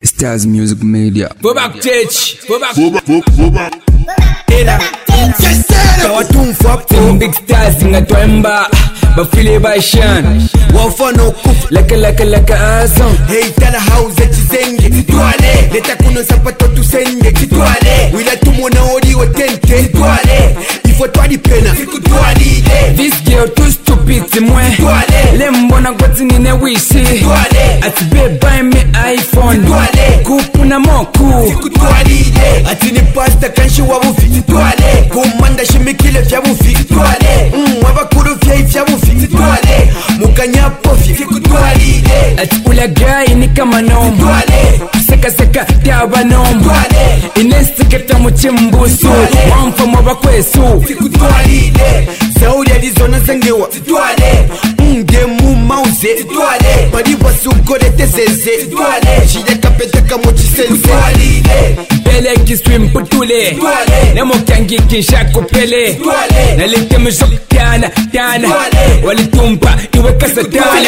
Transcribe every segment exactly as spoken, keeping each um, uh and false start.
Stars Music Media. Go back, Church. Go back. Go back. Go back. Ela. Kawatum fuck to big stars in a twemba. Bafile by Shan. Wafano kufu Laka laka laka azon. Hey tala hauze chizenge Tituale Leta kuno sapato tusenge Tituale Wila tumona odi wa tente Tituale Ifo twadi pena Fiku tuali This girl too stupid mwe Tituale Lembo na gwati nine wisi Tituale Ati be buy me iPhone Tituale Kupu na moku Fiku tuali Ati ni pasta kanshi wabufi Tituale Kumanda shimikile vya bufi Tituale Mmm wabakuru vya ifya bufi Tituale Mukanya pofi Fiku tuali Ati ula guy ni kama nomu Tituale Seka seka tiaba nomu Tituale Inesti keta mchimbusu Wamfa mwaba kwesu Fiku tuali Saudi alizona zengewa Tituale Unge mu mauze Tituale Padiwa sukole teseze Tituale Shide kapeteka mochi sense Tituali Bele kiswim putule Tituale Nemo kangi kisha kupele Tituale Nalike mjok tiana tiana Tituale Walitumpa iwe kasa tiana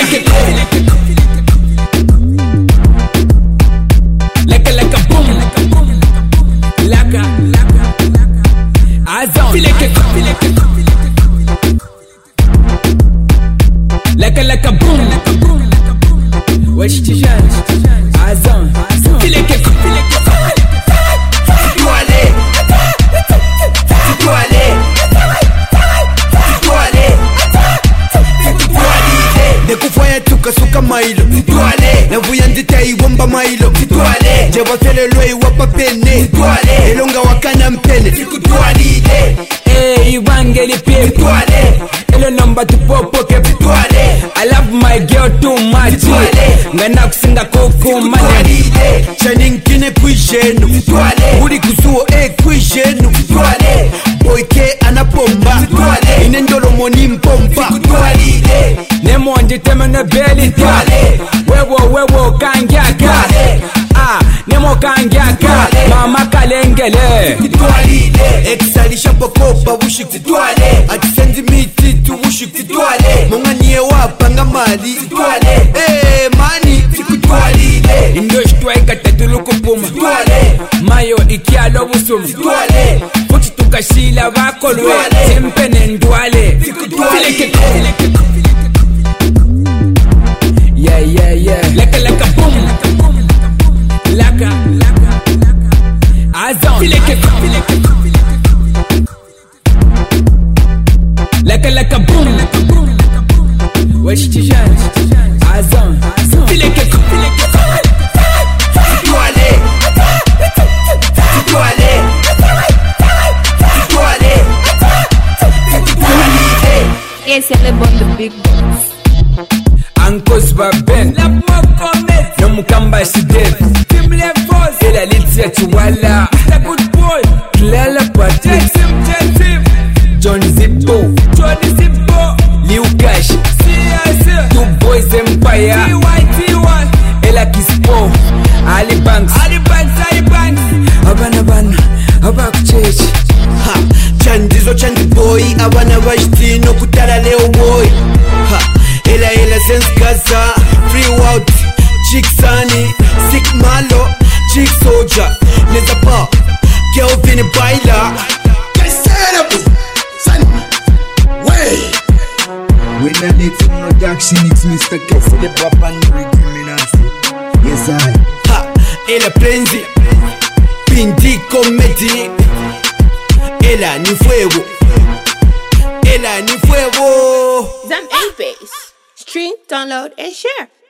Laka laka boom Laka Azon Laka laka boom Wesh tijan Azon Fileke Tituale Tituale Tituale Tituale Nekufaya tukasuka mailo Tituale Navuya ndita iwomba mailo Tituale Jeba fele loi wapa pene Tituale Elonga wakana mpene Tituale Hey, Evangeli people Tituale Elo number tupopoke Tituale I love my girl too much Tituale Ngana kusinga kuku mane Tituale Chaninkine kuijenu Tituale Uri kusuo e kuijenu Tituale Boyke anapomba Tituale Inendolo moni mpomba Tituale Nemo njiteme na belly Tituale Wewo wewo kangyaka Ah, nemo kangyaka Mama kalengele Tituale Exalisha pokopa wushik Tituale Atisendi miti tu wushik Tituale Monganie wapanga mali Tituale Eh mani Tituale Indoshtwa ikatatulu kupuma Tituale Mayo ikialo busuma Tituale Futi tukashila bakolwe Tempene ndwale Tituale Yeah yeah yeah Laka laka boom Laka Azon Laka laka boom Wesh tijan Azon Fileke Tituale Tituale Tituale Yes, I live on the big boss. Ankos baben La mokomet No mukamba shidev Tim levos Ela litia chiwala Mister Good Boy Clara Patrick Jasim Jasim John Zippo Johnny Zippo Liu Cash C S Two Boys Empire T Y T Y Ela Kispo Ali Banks Ali Banks Ali Banks Abana bana Abaku Church Ha Chandizo chandi boy Abana bashitino kutala leo boy Ha Ela ela sense gaza Free out Chick Sunny Sick Malo Chick Soldier Neza pa Kelvin Baila When I need some production, it's Mister Kessie, the Papa Criminals. Yes, I. Ha Ela Plenzi Pindi Comedy Ela ni fuego Ela ni fuego Zam A-Base. Stream, download, and share.